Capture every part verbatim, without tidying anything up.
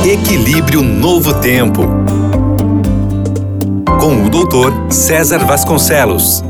Equilíbrio Novo Tempo, com o doutor César Vasconcelos.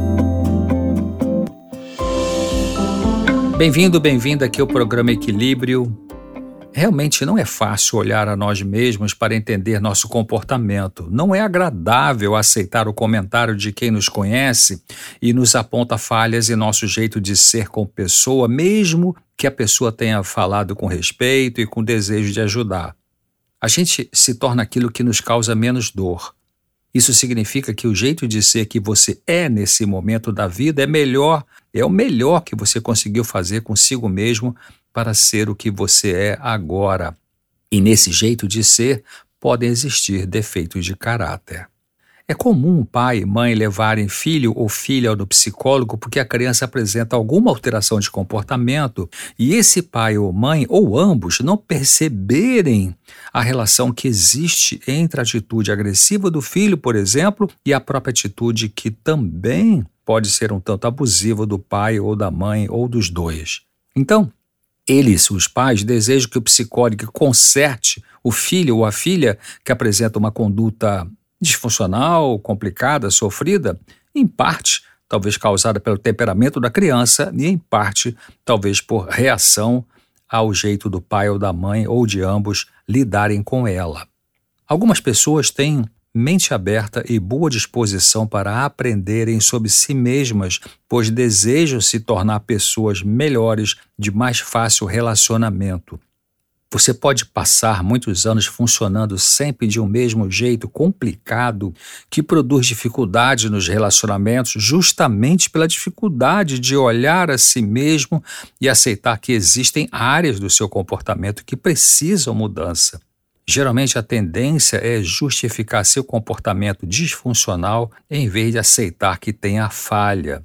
Bem-vindo, bem-vinda aqui ao programa Equilíbrio. Realmente não é fácil olhar a nós mesmos para entender nosso comportamento. Não é agradável aceitar o comentário de quem nos conhece e nos aponta falhas em nosso jeito de ser como pessoa, mesmo que a pessoa tenha falado com respeito e com desejo de ajudar. A gente se torna aquilo que nos causa menos dor. Isso significa que o jeito de ser que você é nesse momento da vida é melhor, é o melhor que você conseguiu fazer consigo mesmo para ser o que você é agora. E nesse jeito de ser podem existir defeitos de caráter. É comum pai e mãe levarem filho ou filha no psicólogo porque a criança apresenta alguma alteração de comportamento e esse pai ou mãe, ou ambos, não perceberem a relação que existe entre a atitude agressiva do filho, por exemplo, e a própria atitude que também pode ser um tanto abusiva do pai ou da mãe ou dos dois. Então, eles, os pais, desejam que o psicólogo conserte o filho ou a filha que apresenta uma conduta disfuncional, complicada, sofrida, em parte, talvez causada pelo temperamento da criança e em parte, talvez por reação ao jeito do pai ou da mãe ou de ambos lidarem com ela. Algumas pessoas têm mente aberta e boa disposição para aprenderem sobre si mesmas, pois desejam se tornar pessoas melhores, de mais fácil relacionamento. Você pode passar muitos anos funcionando sempre de um mesmo jeito complicado, que produz dificuldade nos relacionamentos justamente pela dificuldade de olhar a si mesmo e aceitar que existem áreas do seu comportamento que precisam mudança. Geralmente a tendência é justificar seu comportamento disfuncional em vez de aceitar que tem a falha.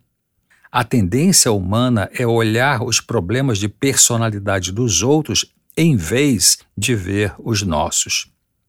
A tendência humana é olhar os problemas de personalidade dos outros em vez de ver os nossos.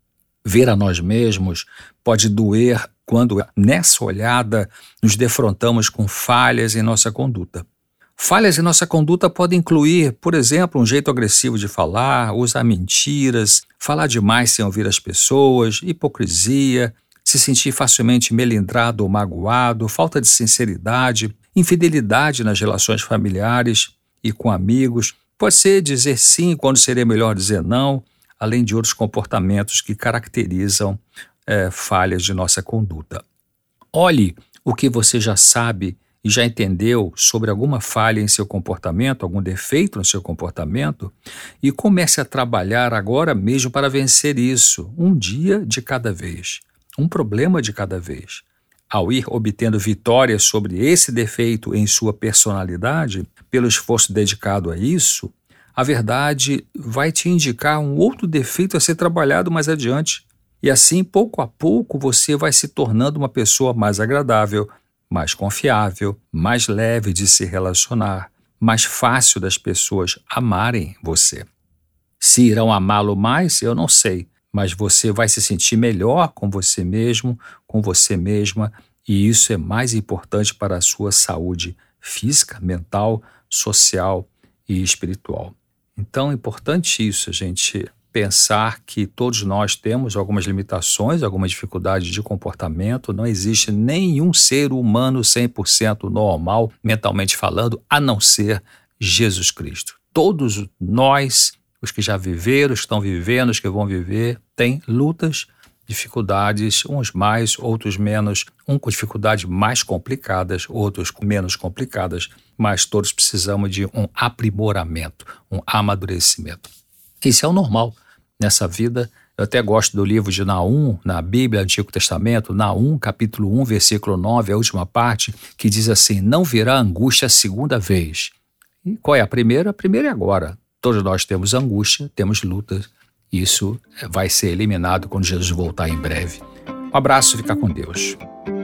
Ver a nós mesmos pode doer quando, nessa olhada, nos defrontamos com falhas em nossa conduta. Falhas em nossa conduta podem incluir, por exemplo, um jeito agressivo de falar, usar mentiras, falar demais sem ouvir as pessoas, hipocrisia, se sentir facilmente melindrado ou magoado, falta de sinceridade, infidelidade nas relações familiares e com amigos. Pode ser dizer sim quando seria melhor dizer não, além de outros comportamentos que caracterizam é, falhas de nossa conduta. Olhe o que você já sabe e já entendeu sobre alguma falha em seu comportamento, algum defeito no seu comportamento, e comece a trabalhar agora mesmo para vencer isso, um dia de cada vez, um problema de cada vez. Ao ir obtendo vitórias sobre esse defeito em sua personalidade, pelo esforço dedicado a isso, a verdade vai te indicar um outro defeito a ser trabalhado mais adiante. E assim, pouco a pouco, você vai se tornando uma pessoa mais agradável, mais confiável, mais leve de se relacionar, mais fácil das pessoas amarem você. Se irão amá-lo mais, eu não sei, mas você vai se sentir melhor com você mesmo, com você mesma, e isso é mais importante para a sua saúde física, mental, social e espiritual. Então é importante isso, a gente pensar que todos nós temos algumas limitações, algumas dificuldades de comportamento. Não existe nenhum ser humano cem por cento normal, mentalmente falando, a não ser Jesus Cristo. Todos nós, os que já viveram, estão vivendo, os que vão viver, têm lutas, dificuldades, uns mais, outros menos, um com dificuldades mais complicadas, outros com menos complicadas, mas todos precisamos de um aprimoramento, um amadurecimento. Isso é o normal nessa vida. Eu até gosto do livro de Naum, na Bíblia, Antigo Testamento, Naum, capítulo um, versículo nove, a última parte, que diz assim: não virá angústia a segunda vez. E qual é a primeira? A primeira é agora. Todos nós temos angústia, temos lutas. Isso vai ser eliminado quando Jesus voltar em breve. Um abraço, fica com Deus.